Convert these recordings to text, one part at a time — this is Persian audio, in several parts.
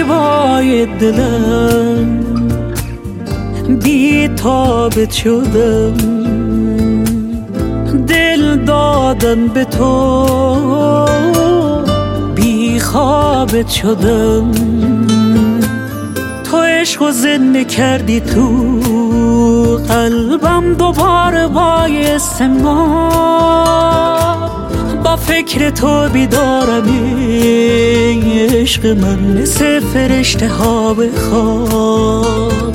زیبای دلم بی تابت شدم، دل دادن به تو بی خوابت شدم. تو عشق و زنده کردی تو قلبم، دوباره باعث ما با فکر تو بیدارم. عشق من مثل فرشته ها به خواب،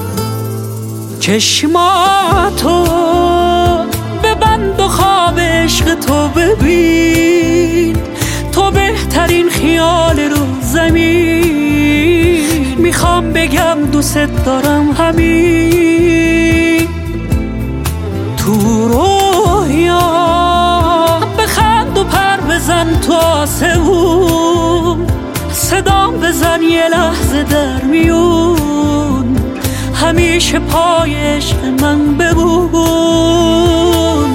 چشماتو ببند و خواب عشق تو ببین. تو بهترین خیال رو زمین، میخوام بگم دوست دارم همین. تو رویا بخند و پر بزن تو آسمون، صدام بزن یه لحظه در میون، همیشه پای عشق من بمون.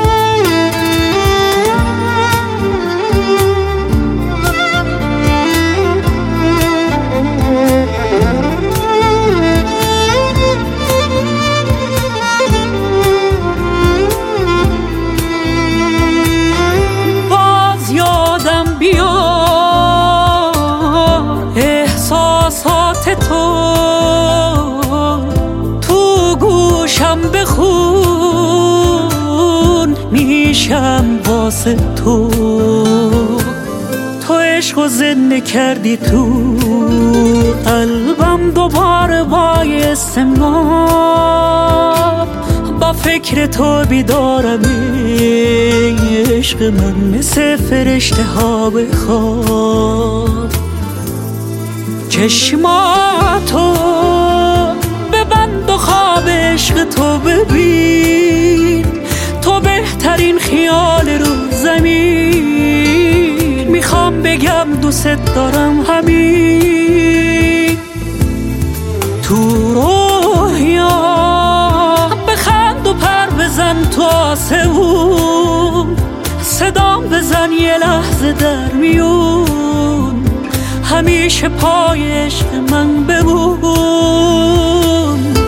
باز یادم بیا احساسات تو، بخون میشم واسه تو. تو عشق و زنده کردی تو قلبم، دوباره باعث ما با فکر تو بیدارم. عشق من مثل فرشته ها به خواب، چشماتو ببند و خواب عشق تو ببین. تو بهترین خیال رو زمین، میخوام بگم دوست دارم همین. تو رویا بخند و پر بزن تو آسمون، صدام بزن یه لحظه در میون، همیشه پای عشق من بمون.